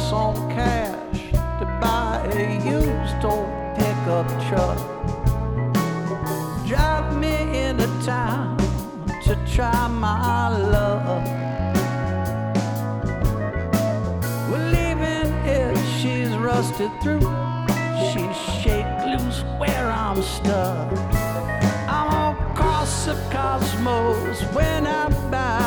some cash to buy a used old pickup truck. Drive me into town to try my luck. We're leaving if she's rusted through. She's shake loose where I'm stuck. I'm across the cosmos when I'm by